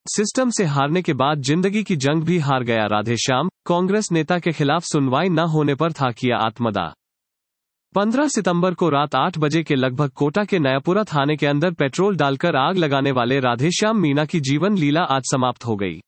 System से हारने के बाद जिंदगी की जंग भी हार गया राधेश्याम, कांग्रेस नेता के खिलाफ सुनवाई न होने पर था किया आत्मदाह। 15 सितंबर को रात 8 बजे के लगभग कोटा के नयापुरा थाने के अंदर पेट्रोल डालकर आग लगाने वाले राधेश्याम मीणा की जीवन लीला आज समाप्त हो गई।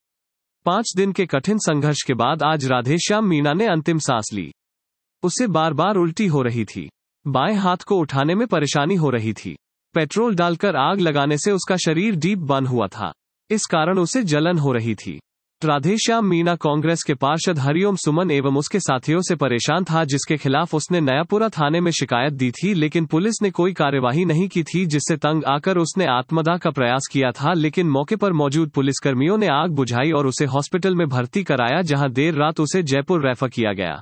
5 दिन के कठिन संघर्ष के बाद आज राधेश्याम मीणा ने अंतिम सांस ली। उसे बार बार उल्टी हो रही थी, बाएं हाथ को उठाने में परेशानी हो रही थी। पेट्रोल डालकर आग लगाने से उसका शरीर डीप बर्न हुआ था, इस कारण उसे जलन हो रही थी। राधेश्याम मीणा कांग्रेस के पार्षद हरिओम सुमन एवं उसके साथियों से परेशान था, जिसके खिलाफ उसने नयापुरा थाने में शिकायत दी थी, लेकिन पुलिस ने कोई कार्यवाही नहीं की थी, जिससे तंग आकर उसने आत्मदाह का प्रयास किया था। लेकिन मौके पर मौजूद पुलिसकर्मियों ने आग बुझाई और उसे हॉस्पिटल में भर्ती कराया, जहां देर रात उसे जयपुर रेफर किया गया।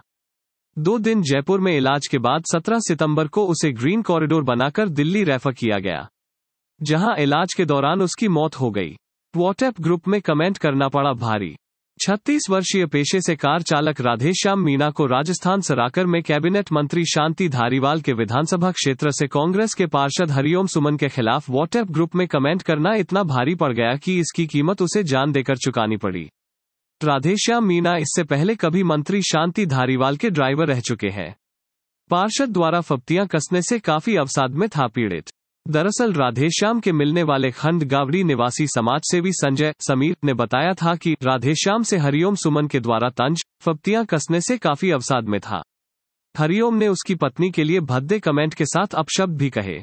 2 दिन जयपुर में इलाज के बाद 17 सितंबर को उसे ग्रीन कॉरिडोर बनाकर दिल्ली रेफर किया गया, जहां इलाज के दौरान उसकी मौत हो गई। व्हाट्सएप ग्रुप में कमेंट करना पड़ा भारी। 36 वर्षीय पेशे से कार चालक राधेश्याम मीणा को राजस्थान सराकर में कैबिनेट मंत्री शांति धारीवाल के विधानसभा क्षेत्र से कांग्रेस के पार्षद हरिओम सुमन के खिलाफ व्हाट्सएप ग्रुप में कमेंट करना इतना भारी पड़ गया कि इसकी कीमत उसे जान देकर चुकानी पड़ी। राधेश्याम मीणा इससे पहले कभी मंत्री शांति धारीवाल के ड्राइवर रह चुके हैं। पार्षद द्वारा फप्तियां कसने से काफी अवसाद में था पीड़ित। दरअसल राधेश्याम के मिलने वाले खंड गावड़ी निवासी समाजसेवी संजय समीर ने बताया था कि राधेश्याम से हरिओम सुमन के द्वारा तंज फप्तियां कसने से काफी अवसाद में था। हरिओम ने उसकी पत्नी के लिए भद्दे कमेंट के साथ अपशब्द भी कहे।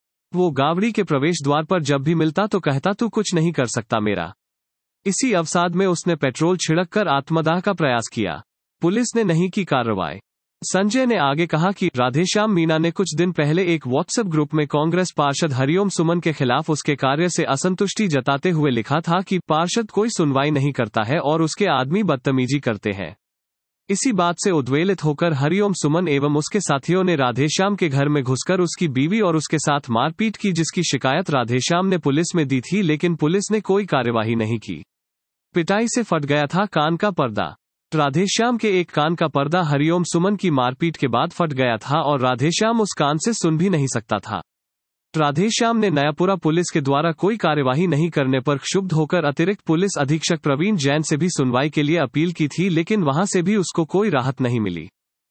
वो गावड़ी के प्रवेश द्वार पर जब भी मिलता तो कहता, तू कुछ नहीं कर सकता मेरा। इसी अवसाद में उसने पेट्रोल छिड़क कर आत्मदाह का प्रयास किया। पुलिस ने नहीं की कार्रवाई। संजय ने आगे कहा कि राधेश्याम मीणा ने कुछ दिन पहले एक व्हाट्सएप ग्रुप में कांग्रेस पार्षद हरिओम सुमन के खिलाफ उसके कार्य से असंतुष्टि जताते हुए लिखा था कि पार्षद कोई सुनवाई नहीं करता है और उसके आदमी बदतमीजी करते हैं। इसी बात से उद्वेलित होकर हरिओम सुमन एवं उसके साथियों ने राधेश्याम के घर में घुसकर उसकी बीवी और उसके साथ मारपीट की, जिसकी शिकायत राधेश्याम ने पुलिस में दी थी, लेकिन पुलिस ने कोई कार्यवाही नहीं की। पिटाई से फट गया था कान का पर्दा। राधेश्याम के एक कान का पर्दा हरिओम सुमन की मारपीट के बाद फट गया था और राधेश्याम उस कान से सुन भी नहीं सकता था। राधेश्याम ने नयापुरा पुलिस के द्वारा कोई कार्यवाही नहीं करने पर क्षुब्ध होकर अतिरिक्त पुलिस अधीक्षक प्रवीण जैन से भी सुनवाई के लिए अपील की थी, लेकिन वहां से भी उसको कोई राहत नहीं मिली।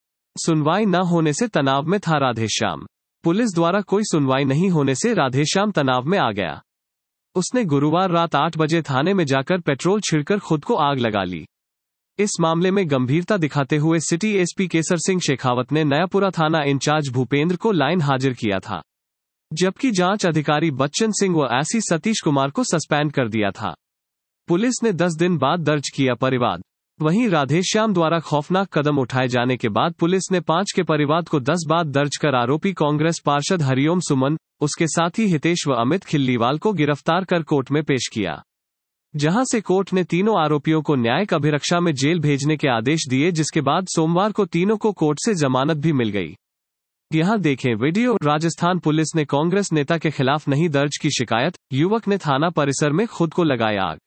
सुनवाई न होने से तनाव में था राधेश्याम। पुलिस द्वारा कोई सुनवाई नहीं होने से राधेश्याम तनाव में आ गया। उसने गुरुवार रात 8 बजे थाने में जाकर पेट्रोल छिड़कर खुद को आग लगा ली। इस मामले में गंभीरता दिखाते हुए सिटी एसपी केसर सिंह शेखावत ने नयापुरा थाना इंचार्ज भूपेंद्र को लाइन हाजिर किया था, जबकि जांच अधिकारी बच्चन सिंह व एससी सतीश कुमार को सस्पेंड कर दिया था। पुलिस ने 10 दिन बाद दर्ज किया परिवाद। वहीं राधेश्याम द्वारा खौफनाक कदम उठाए जाने के बाद पुलिस ने 5 के परिवाद को 10 बाद दर्ज कर आरोपी कांग्रेस पार्षद हरिओम सुमन, उसके साथी हितेश व अमित खिल्लीवाल को गिरफ्तार कर कोर्ट में पेश किया, जहां से कोर्ट ने तीनों आरोपियों को न्यायिक अभिरक्षा में जेल भेजने के आदेश दिए, जिसके बाद सोमवार को तीनों को कोर्ट से जमानत भी मिल गई। यहां देखें वीडियो। राजस्थान पुलिस ने कांग्रेस नेता के खिलाफ नहीं दर्ज की शिकायत, युवक ने थाना परिसर में खुद को लगाया आग।